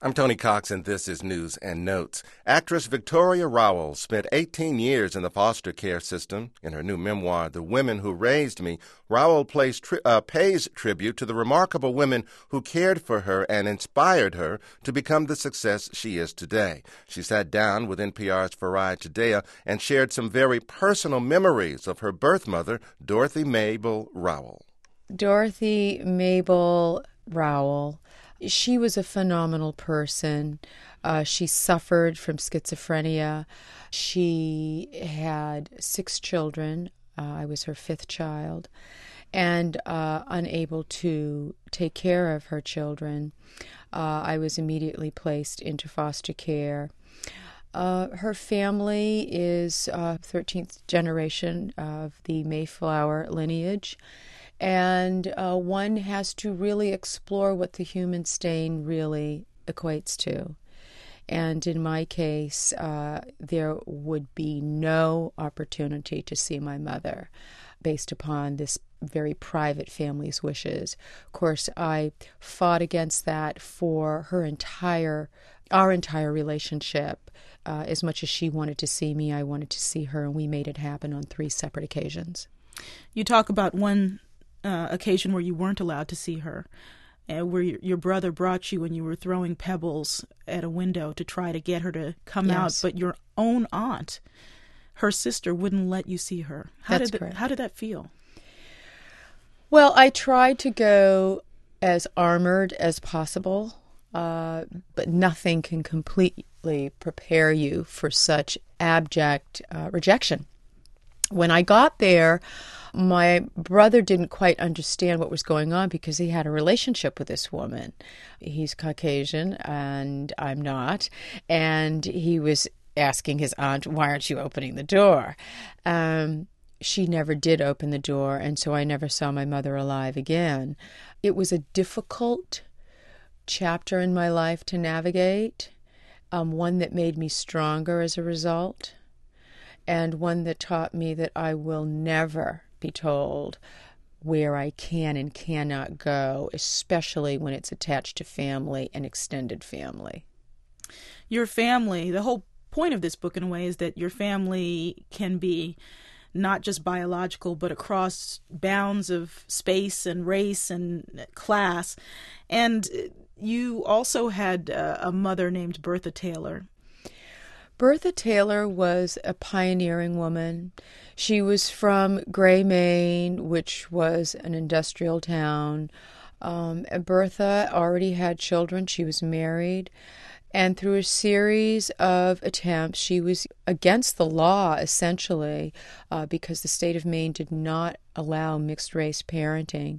I'm Tony Cox, and this is News and Notes. Actress Victoria Rowell spent 18 years in the foster care system. In her new memoir, The Women Who Raised Me, Rowell pays tribute to the remarkable women who cared for her and inspired her to become the success she is today. She sat down with NPR's Farai Chideya and shared some very personal memories of her birth mother, Dorothy Mabel Rowell. Dorothy Mabel Rowell. She was a phenomenal person. She suffered from schizophrenia. She had 6 children. I was her 5th child. And unable to take care of her children, I was immediately placed into foster care. Her family is 13th generation of the Mayflower lineage. And one has to really explore what the human stain really equates to. And in my case, there would be no opportunity to see my mother based upon this very private family's wishes. Of course, I fought against that for our entire relationship. As much as she wanted to see me, I wanted to see her, and we made it happen on 3 separate occasions. You talk about one occasion where you weren't allowed to see her, where your brother brought you when you were throwing pebbles at a window to try to get her to come out, but your own aunt, her sister, wouldn't let you see her. That's correct. How did that feel? Well, I tried to go as armored as possible, but nothing can completely prepare you for such abject rejection. When I got there, my brother didn't quite understand what was going on because he had a relationship with this woman. He's Caucasian and I'm not. And he was asking his aunt, why aren't you opening the door? She never did open the door, and so I never saw my mother alive again. It was a difficult chapter in my life to navigate, one that made me stronger as a result, and one that taught me that I will never be told where I can and cannot go, especially when it's attached to family and extended family. Your family, the whole point of this book in a way is that your family can be not just biological, but across bounds of space and race and class. And you also had a mother named Bertha Taylor. Bertha Taylor was a pioneering woman. She was from Gray, Maine, which was an industrial town. Bertha already had children. She was married. And through a series of attempts, she was against the law, essentially, because the state of Maine did not allow mixed-race parenting.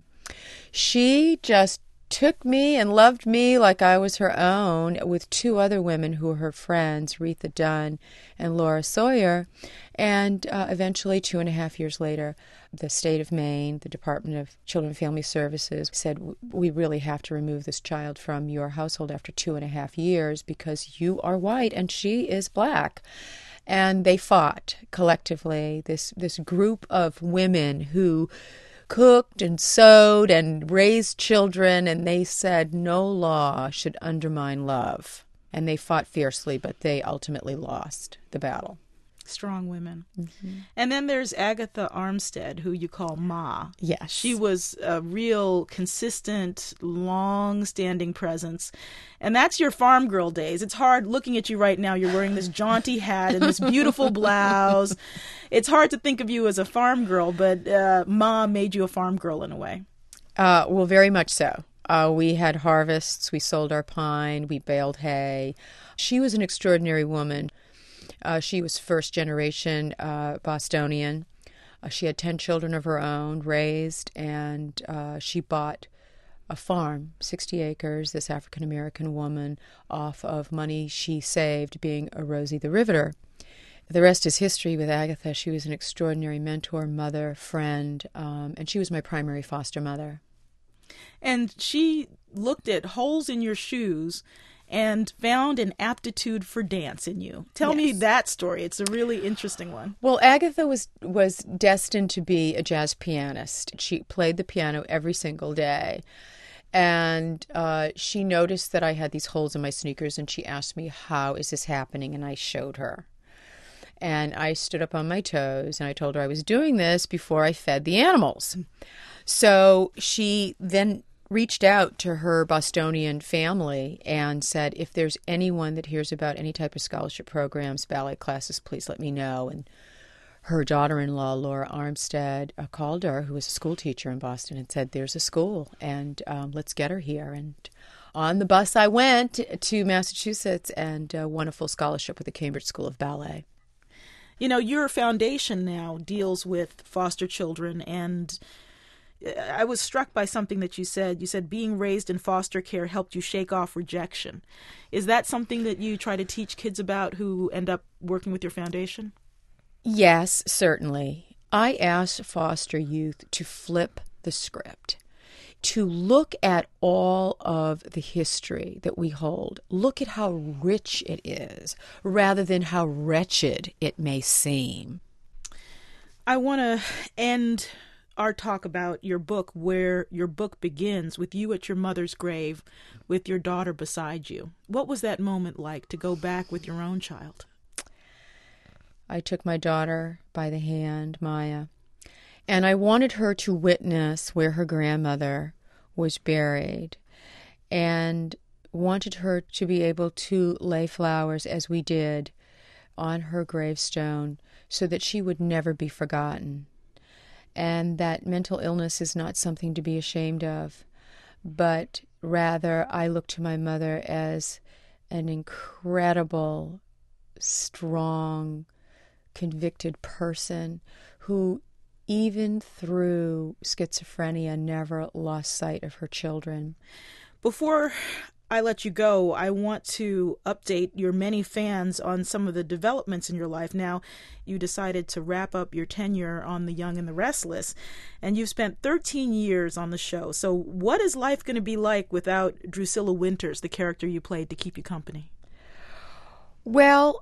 She just took me and loved me like I was her own, with 2 other women who were her friends, Retha Dunn and Laura Sawyer. And eventually, 2.5 years later, the state of Maine, the Department of Children and Family Services, said, we really have to remove this child from your household after 2.5 years because you are white and she is black. And they fought collectively, this group of women who cooked and sewed and raised children, and they said no law should undermine love. And they fought fiercely, but they ultimately lost the battle. Strong women. Mm-hmm. And then there's Agatha Armstead, who you call Ma. Yes. She was a real consistent, long-standing presence. And that's your farm girl days. It's hard looking at you right now. You're wearing this jaunty hat and this beautiful blouse. It's hard to think of you as a farm girl, but Ma made you a farm girl in a way. Well, very much so. We had harvests. We sold our pine. We baled hay. She was an extraordinary woman. She was first-generation Bostonian. She had 10 children of her own, raised, and she bought a farm, 60 acres, this African-American woman, off of money she saved being a Rosie the Riveter. The rest is history with Agatha. She was an extraordinary mentor, mother, friend, and she was my primary foster mother. And she looked at holes in your shoes and found an aptitude for dance in you. Tell me that story. It's a really interesting one. Well, Agatha was destined to be a jazz pianist. She played the piano every single day. And she noticed that I had these holes in my sneakers, and she asked me, how is this happening? And I showed her. And I stood up on my toes, and I told her I was doing this before I fed the animals. So she then reached out to her Bostonian family and said, if there's anyone that hears about any type of scholarship programs, ballet classes, please let me know. And her daughter-in-law, Laura Armstead, called her, who was a school teacher in Boston, and said, there's a school, and let's get her here. And on the bus I went to Massachusetts and won a full scholarship with the Cambridge School of Ballet. You know, your foundation now deals with foster children, and I was struck by something that you said. You said being raised in foster care helped you shake off rejection. Is that something that you try to teach kids about who end up working with your foundation? Yes, certainly. I asked foster youth to flip the script, to look at all of the history that we hold, look at how rich it is, rather than how wretched it may seem. I want to end our talk about your book, where your book begins with you at your mother's grave with your daughter beside you. What was that moment like to go back with your own child? I took my daughter by the hand, Maya, and I wanted her to witness where her grandmother was buried, and wanted her to be able to lay flowers, as we did, on her gravestone, so that she would never be forgotten. And that mental illness is not something to be ashamed of, but rather I look to my mother as an incredible, strong, convicted person who, even through schizophrenia, never lost sight of her children. Before I let you go, I want to update your many fans on some of the developments in your life. Now, you decided to wrap up your tenure on The Young and the Restless, and you've spent 13 years on the show. So what is life going to be like without Drusilla Winters, the character you played, to keep you company? Well,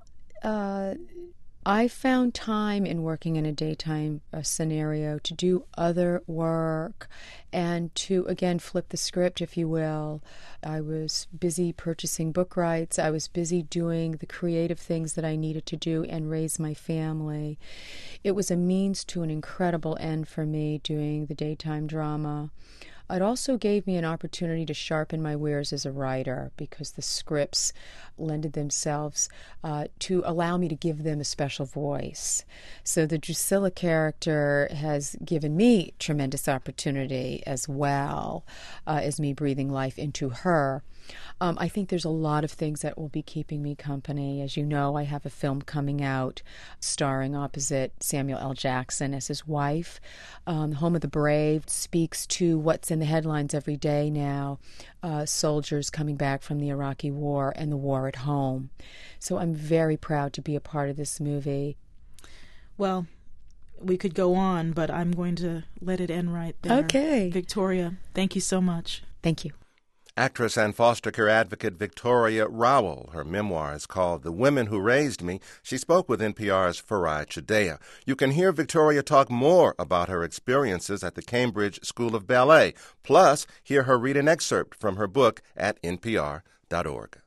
I found time in working in a daytime scenario to do other work and to, again, flip the script, if you will. I was busy purchasing book rights. I was busy doing the creative things that I needed to do and raise my family. It was a means to an incredible end for me doing the daytime drama. It also gave me an opportunity to sharpen my wares as a writer, because the scripts lended themselves to allow me to give them a special voice. So the Drusilla character has given me tremendous opportunity as well as me breathing life into her. I think there's a lot of things that will be keeping me company. As you know, I have a film coming out starring opposite Samuel L. Jackson as his wife. Home of the Brave speaks to what's in the headlines every day now, soldiers coming back from the Iraqi war and the war at home. So I'm very proud to be a part of this movie. Well, we could go on, but I'm going to let it end right there. Okay. Victoria, thank you so much. Thank you. Actress and foster care advocate Victoria Rowell. Her memoir is called The Women Who Raised Me. She spoke with NPR's Farai Chideya. You can hear Victoria talk more about her experiences at the Cambridge School of Ballet. Plus, hear her read an excerpt from her book at npr.org.